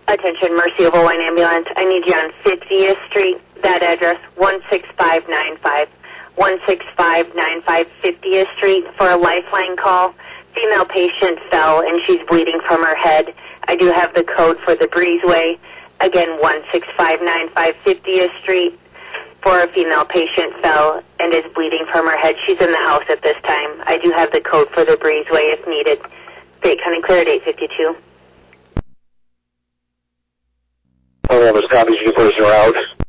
Attention, Mercy Overline Ambulance. I need you on 50th Street. That address, 16595. 16595 50th Street for a lifeline call. Female patient fell and she's bleeding from her head. I do have the code for the breezeway. Again, 16595 50th Street for a female patient fell and is bleeding from her head. She's in the house at this time. I do have the code for the breezeway if needed. Fayette County clear at 852. Hold on, Miss Copies, you person are out.